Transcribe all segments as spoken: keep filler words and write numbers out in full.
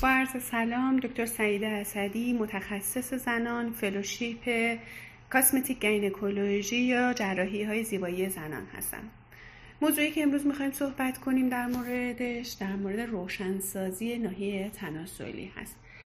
با عرض سلام، دکتر سعیده اسدی، متخصص زنان، فلوشیپ کاسمتیک گینکولوژی یا جراحی های زیبایی زنان هستم. موضوعی که امروز میخوایم صحبت کنیم در موردش در مورد روشنسازی ناحیه تناسلی هست.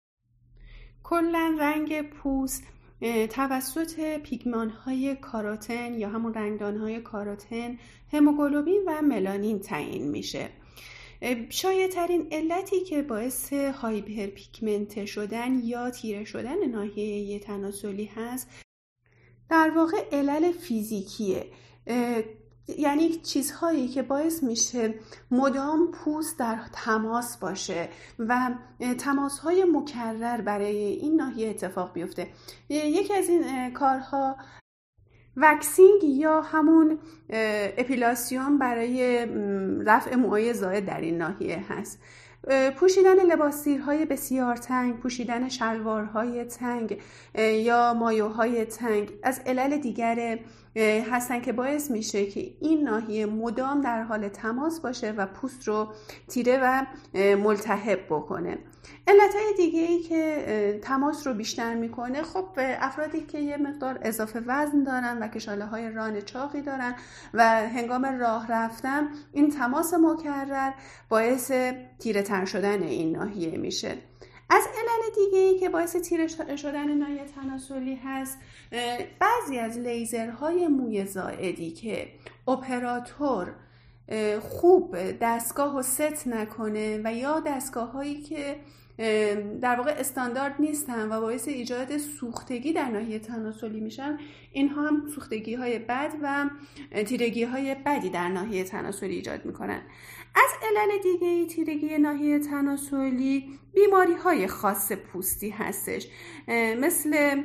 کلا رنگ پوست توسط پیگمان های کاروتن یا همون رنگدان های کاروتن، هموگلوبین و ملانین تعیین میشه. شایع‌ترین علتی که باعث هایپر پیگمنت شدن یا تیره شدن ناحیه تناسلی هست در واقع علل فیزیکیه، یعنی چیزهایی که باعث میشه مدام پوست در تماس باشه و تماس‌های مکرر برای این ناحیه اتفاق بیفته. یکی از این کارها وکسینگ یا همون اپیلاسیون برای رفع موهای زائد در این ناحیه هست. پوشیدن لباسزیرهای بسیار تنگ، پوشیدن شلوارهای تنگ یا مایوهای تنگ از علل دیگر هستن که باعث میشه که این ناحیه مدام در حال تماس باشه و پوست رو تیره و ملتهب بکنه. علتهای دیگه ای که تماس رو بیشتر میکنه، خب افرادی که یه مقدار اضافه وزن دارن و کشاله های ران چاقی دارن و هنگام راه رفتن این تماس مکرر باعث تیره تر شدن این ناحیه میشه. از علل دیگه ای که باعث تیره شدن ناحیه تناسلی هست، بعضی از لیزرهای موی زائدی که اپراتور خوب دستگاه رو ست نکنه و یا دستگاه هایی که در واقع استاندارد نیستن و باعث ایجاد سوختگی در ناحیه تناسلی میشن، اینها هم سوختگی های بد و تیرگی های بدی در ناحیه تناسلی ایجاد میکنن. از علل دیگه تیرگی ناحیه تناسلی بیماری های خاص پوستی هستش، مثل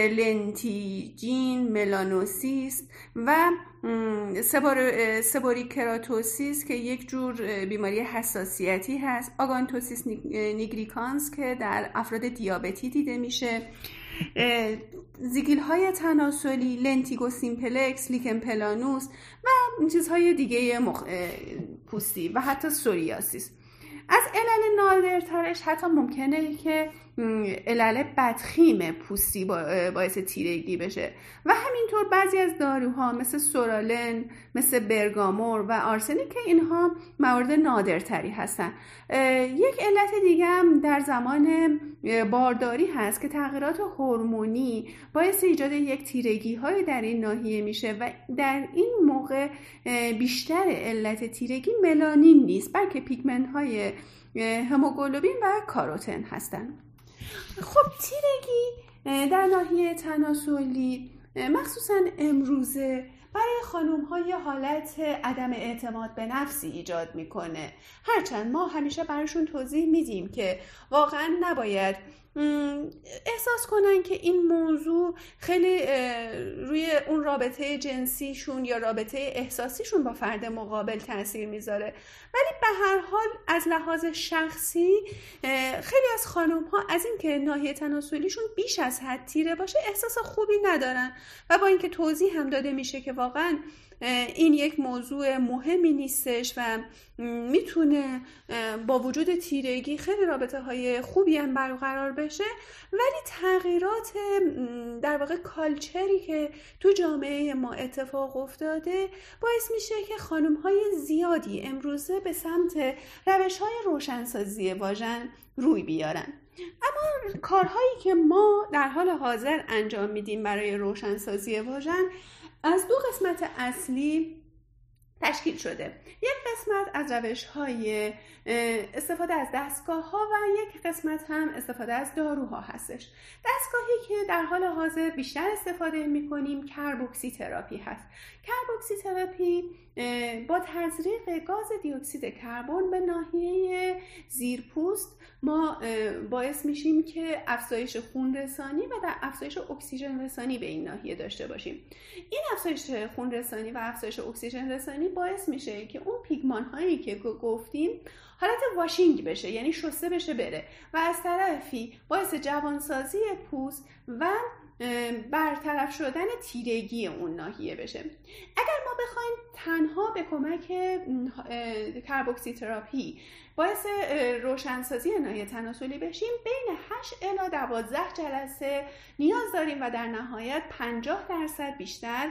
لنتیژین، ملانوسیست و سبوریک کراتوسیس که یک جور بیماری حساسیتی هست، آگانتوسیس نیگریکانس که در افراد دیابتی دیده میشه، زیگیل های تناسلی، لنتیگو سیمپلکس، لیکن پلانوس و چیزهای دیگه مخ... پوستی و حتی سوریاسیس. از علل نادرترش حتی ممکنه که علل بدخیم پوستی باعث تیرگی بشه و همینطور بعضی از داروها مثل سورالن، مثل برگامور و آرسنیک که اینها موارد نادرتری هستن. یک علت دیگه هم در زمان بارداری هست که تغییرات هورمونی باعث ایجاد یک تیرگی های در این ناحیه میشه و در این موقع بیشتر علت تیرگی ملانین نیست بلکه پیگمنت های هموگلوبین و کاروتن هستن. خب تیرگی در ناحیه تناسلی مخصوصا امروزه برای خانوم ها یه حالت عدم اعتماد به نفسی ایجاد میکنه، هرچند ما همیشه براشون توضیح میدیم که واقعا نباید احساس کنن که این موضوع خیلی روی اون رابطه جنسیشون یا رابطه احساسیشون با فرد مقابل تاثیر میذاره، ولی به هر حال از لحاظ شخصی خیلی از خانم ها از این که ناحیه تناسلیشون بیش از حد تیره باشه احساس خوبی ندارن و با اینکه توضیح هم داده میشه که واقعا این یک موضوع مهمی نیستش و میتونه با وجود تیرگی خیلی رابطه های خوبی هم برقرار بشه، ولی تغییرات در واقع کالچری که تو جامعه ما اتفاق افتاده باعث میشه که خانم های زیادی امروزه به سمت روش های روشنسازی واژن روی بیارن. اما کارهایی که ما در حال حاضر انجام میدیم برای روشنسازی واژن از دو قسمت اصلی تشکیل شده. یک قسمت از روش‌های استفاده از دستگاه‌ها و یک قسمت هم استفاده از داروها هستش. دستگاهی که در حال حاضر بیشتر استفاده می‌کنیم کربوکسی تراپی هست. کربوکسی تراپی با تزریق گاز دی اکسید کربن به ناحیه زیرپوست ما باعث میشیم که افزایش خون رسانی و در افزایش اکسیژن رسانی به این ناحیه داشته باشیم. این افزایش خون رسانی و افزایش اکسیژن رسانی باعث میشه که اون پیگمان هایی که گفتیم حالت واشینگ بشه، یعنی شسته بشه بره و از طرفی باعث جوانسازی پوست و برطرف شدن تیرگی اون ناحیه بشه. اگر ما بخوایم تنها به کمک کربوکسی تراپی باعث روشنسازی ناحیه تناسلی بشیم بین هشت الی دوازده جلسه نیاز داریم و در نهایت پنجاه درصد بیشتر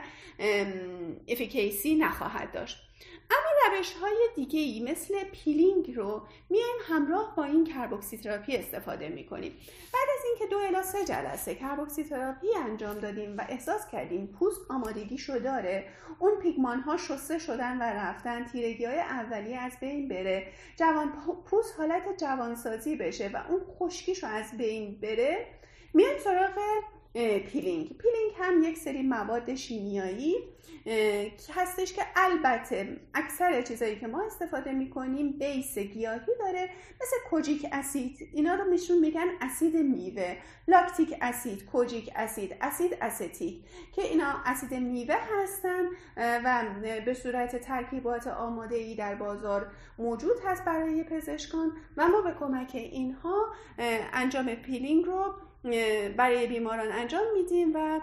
افیکیسی نخواهد داشت. اما روش‌های دیگه‌ای مثل پیلینگ رو میایم همراه با این کربوکسی تراپی استفاده می‌کنیم. بعد از اینکه دو الی سه جلسه کربوکسی تراپی انجام دادیم و احساس کردیم پوست آمادگیشو داره، اون پیگمان‌ها شسته شدن و رفتن، تیرگی‌های اولیه از بین بره، جوان پوست حالت جوانسازی بشه و اون خشکیشو از بین بره، میایم سراغ پیلینگ. پیلینگ هم یک سری مواد شیمیایی هستش که البته اکثر چیزایی که ما استفاده میکنیم بیس گیاهی داره، مثل کوجیک اسید، اینا رو میشون میگن اسید میوه، لاکتیک اسید، کوجیک اسید، اسید استیک، که اینا اسید میوه هستن و به صورت ترکیبات آماده ای در بازار موجود هست برای پزشکان و ما به کمک اینها انجام پیلینگ رو برای بیماران انجام میدیم و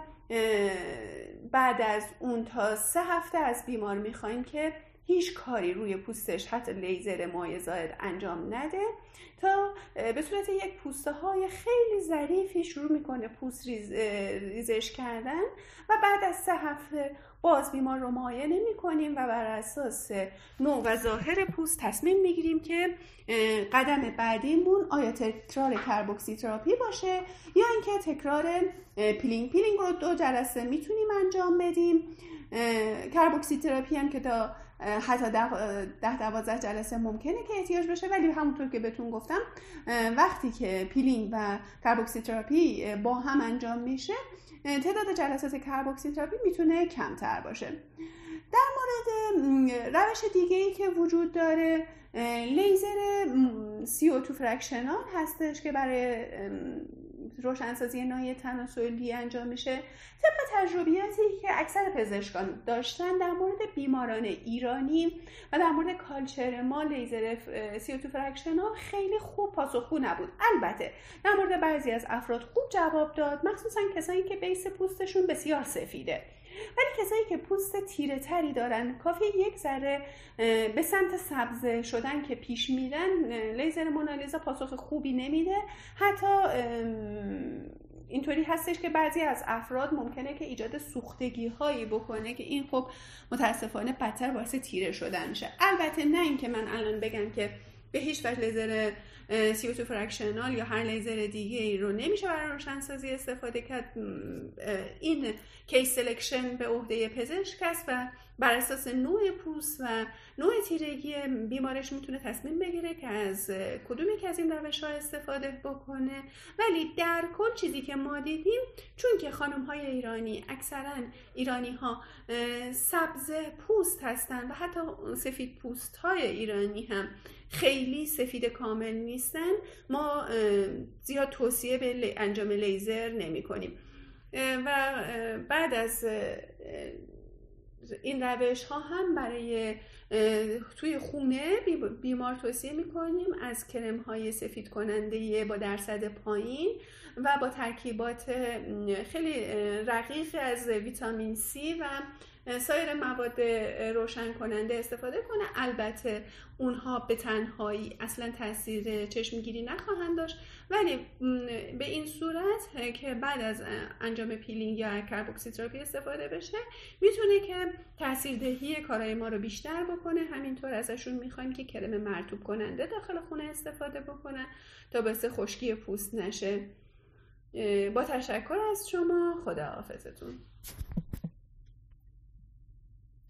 بعد از اون تا سه هفته از بیمار میخوایم که هیچ کاری روی پوستش حتی لیزر مایع زائد انجام نده تا به صورت یک پوسته های خیلی ظریفی شروع میکنه پوست ریز، ریزش کردن و بعد از سه هفته باز بیمار رو معاینه میکنیم و بر اساس نوع و ظاهر پوست تصمیم میگیریم که قدم بعدیمون آیا تکرار کربوکسی تراپی باشه یا اینکه تکرار پیلینگ. پیلینگ رو دو جلسه میتونیم انجام بدیم. کربوکسی تراپی هم که تا حتی ده دوازده جلسه ممکنه که احتیاج بشه، ولی همونطور که بهتون گفتم وقتی که پیلینگ و کربوکسی تراپی با هم انجام میشه تعداد جلسات کربوکسی تراپی میتونه کمتر باشه. در مورد روش دیگه‌ای که وجود داره لیزر سی او دو فرکشنال هستش که برای روشنسازی ناحیه تناسلی انجام میشه. طبق تجربیاتی که اکثر پزشکان داشتن در مورد بیماران ایرانی و در مورد کالچر ما لیزر سی او دو فرکشنال خیلی خوب پاسخگو نبود. البته در مورد بعضی از افراد خوب جواب داد، مخصوصا کسایی که بیس پوستشون بسیار سفیده، ولی کسایی که پوست تیره تری دارن کافی یک ذره به سمت سبز شدن که پیش میرن لیزر مونالیزا پاسخ خوبی نمیده. حتی اینطوری هستش که بعضی از افراد ممکنه که ایجاد سوختگی هایی بکنه که این خب متاسفانه بدتر باعث تیره شدن شه. البته نه اینکه من الان بگم که به هیچ وجه لیزر سی او دو فرکشنال یا هر لیزر دیگه ای رو نمیشه برای روشنسازی استفاده کرد. این کیس سلکشن به عهده پزشک است و بر اساس نوع پوست و نوع تیرگی بیمارش میتونه تصمیم بگیره که از کدومی که از این روش‌ها استفاده بکنه. ولی در کل چیزی که ما دیدیم، چون که خانم‌های ایرانی اکثرا ایرانی‌ها سبز پوست هستن و حتی سفید پوست‌های ایرانی هم خیلی سفید کامل نیستن، ما زیاد توصیه به انجام لیزر نمی کنیم و بعد از این روش ها هم برای توی خونه بیمار توصیه می کنیم از کرم های سفید کننده با درصد پایین و با ترکیبات خیلی رقیق از ویتامین سی و سایر مواد روشن کننده استفاده کنه. البته اونها به تنهایی اصلا تاثیر چشمگیری نخواهند داشت، ولی به این صورت که بعد از انجام پیلینگ یا کربوکسی تراپی استفاده بشه میتونه که تاثیردهی کارهای ما رو بیشتر بکنه. همینطور ازشون میخوایم که کرم مرطوب کننده داخل خونه استفاده بکنه تا باعث خشکی پوست نشه. با تشکر از شما، خداحافظتون.